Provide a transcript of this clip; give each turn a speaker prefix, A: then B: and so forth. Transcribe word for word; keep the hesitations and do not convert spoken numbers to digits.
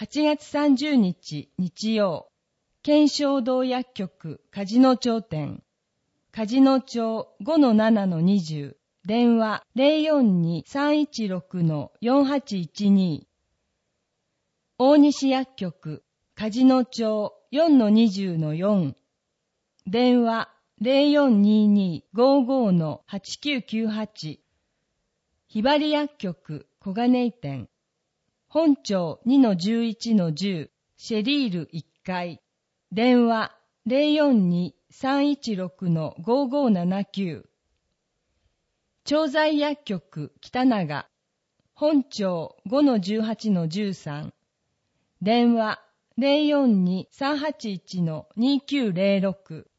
A: はちがつさんじゅうにち日曜、県商道薬局梶野町店、梶野町 ごのななのにじゅう、電話 ゼロよんに さんいちろく よんはちいちに。大西薬局梶野町 よんのにじゅうのよん、電話 ゼロよんにに ごご はちきゅうきゅうはち。ひばり薬局小金井店、本町 にのじゅういちのじゅう、シェリールいっかい、電話 ゼロよんに さんいちろく ごごななきゅう。調剤薬局北長、本町 ごのじゅうはちのじゅうさん、電話 ゼロよんに さんはちいち にきゅうゼロろく。